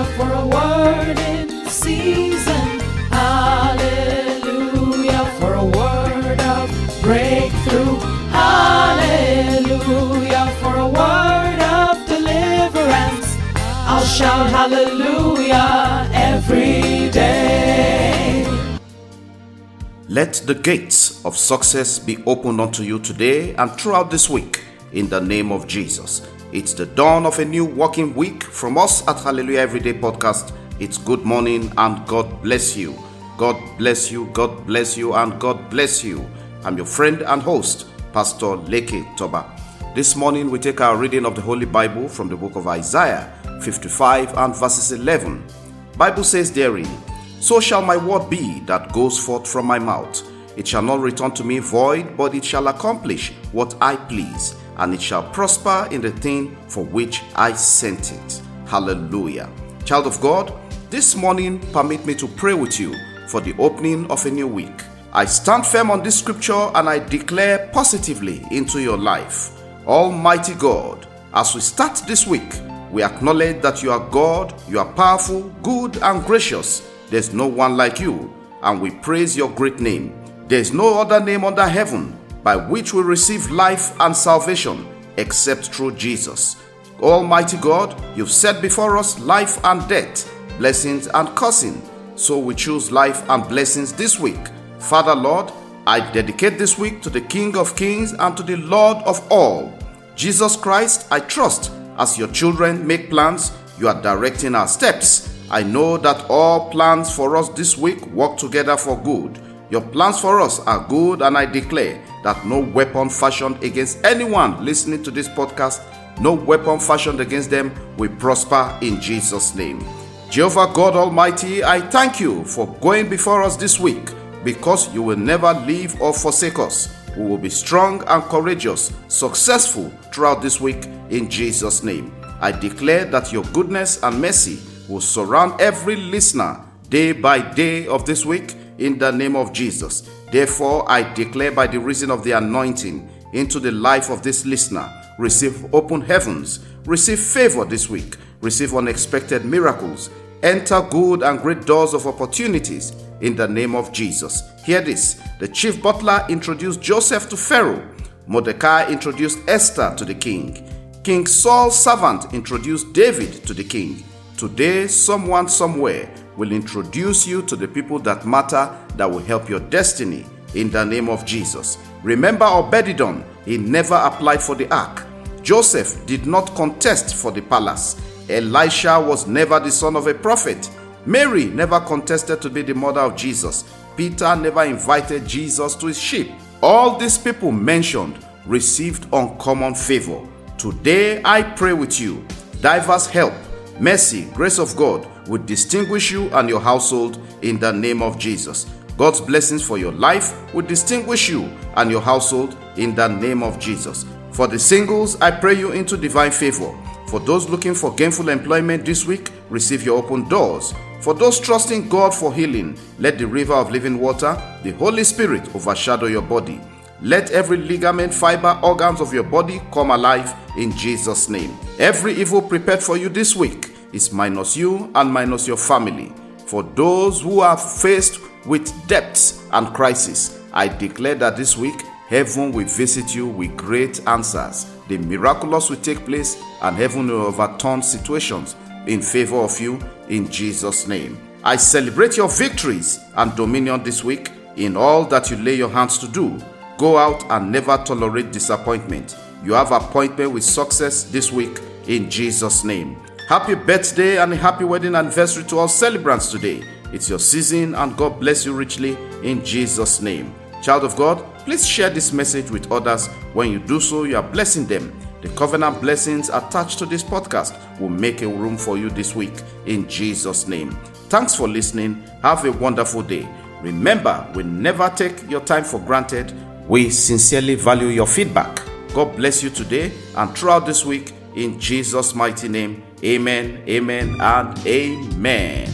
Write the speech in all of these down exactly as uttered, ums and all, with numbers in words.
Hallelujah for a word in season. Hallelujah for a word of breakthrough. Hallelujah for a word of deliverance. I'll shout hallelujah every day. Let the gates of success be opened unto you today and throughout this week in the name of Jesus. It's the dawn of a new working week from us at Hallelujah Everyday Podcast. It's good morning and God bless you. God bless you, God bless you, and God bless you. I'm your friend and host, Pastor Leke Toba. This morning we take our reading of the Holy Bible from the book of Isaiah fifty-five and verses eleven. Bible says therein, "So shall my word be that goes forth from my mouth. It shall not return to me void, but it shall accomplish what I please, and it shall prosper in the thing for which I sent it." Hallelujah. Child of God, this morning permit me to pray with you for the opening of a new week. I stand firm on this scripture and I declare positively into your life. Almighty God, as we start this week, we acknowledge that you are God, you are powerful, good and gracious. There's no one like you, and we praise your great name. There's no other name under heaven by which we receive life and salvation except through Jesus. Almighty God, you've set before us life and death, blessings and cursing. So we choose life and blessings this week. Father Lord, I dedicate this week to the King of Kings and to the Lord of all. Jesus Christ, I trust as your children make plans, you are directing our steps. I know that all plans for us this week work together for good. Your plans for us are good, and I declare that no weapon fashioned against anyone listening to this podcast, no weapon fashioned against them will prosper in Jesus' name. Jehovah God Almighty, I thank you for going before us this week, because you will never leave or forsake us. We will be strong and courageous, successful throughout this week in Jesus' name. I declare that your goodness and mercy will surround every listener day by day of this week in the name of Jesus. Therefore, I declare by the reason of the anointing into the life of this listener, receive open heavens, receive favor this week, receive unexpected miracles, enter good and great doors of opportunities in the name of Jesus. Hear this. The chief butler introduced Joseph to Pharaoh. Mordecai introduced Esther to the king. King Saul's servant introduced David to the king. Today, someone somewhere will introduce you to the people that matter, that will help your destiny in the name of Jesus. Remember Obed-Edom, he never applied for the ark. Joseph did not contest for the palace. Elisha was never the son of a prophet. Mary never contested to be the mother of Jesus. Peter never invited Jesus to his sheep. All these people mentioned received uncommon favor. Today I pray with you, diverse help, mercy, grace of God will distinguish you and your household in the name of Jesus. God's blessings for your life will distinguish you and your household in the name of Jesus. For the singles, I pray you into divine favor. For those looking for gainful employment this week, receive your open doors. For those trusting God for healing, let the river of living water, the Holy Spirit, overshadow your body. Let every ligament, fiber, organs of your body come alive in Jesus' name. Every evil prepared for you this week is minus you and minus your family. For those who are faced with debts and crisis, I declare that this week, heaven will visit you with great answers. The miraculous will take place and heaven will overturn situations in favor of you in Jesus' name. I celebrate your victories and dominion this week in all that you lay your hands to do. Go out and never tolerate disappointment. You have appointment with success this week in Jesus' name. Happy birthday and a happy wedding anniversary to all celebrants today. It's your season and God bless you richly in Jesus' name. Child of God, please share this message with others. When you do so, you are blessing them. The covenant blessings attached to this podcast will make a room for you this week in Jesus' name. Thanks for listening. Have a wonderful day. Remember, we never take your time for granted. We sincerely value your feedback. God bless you today and throughout this week in Jesus' mighty name. Amen, amen, and amen.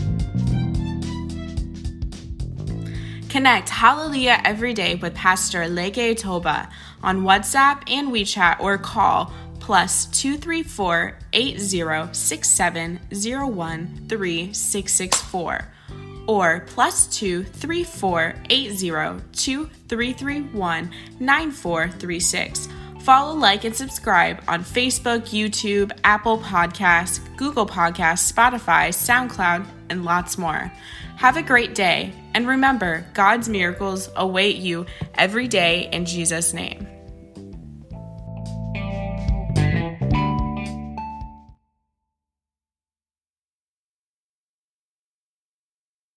Connect Hallelujah every day with Pastor Leke Toba on WhatsApp and WeChat or call plus two three four, eight zero six seven, zero one three six six four or plus two three four, eight zero two three three one, nine four three six. Follow, like, and subscribe on Facebook, YouTube, Apple Podcasts, Google Podcasts, Spotify, SoundCloud, and lots more. Have a great day, and remember, God's miracles await you every day in Jesus' name.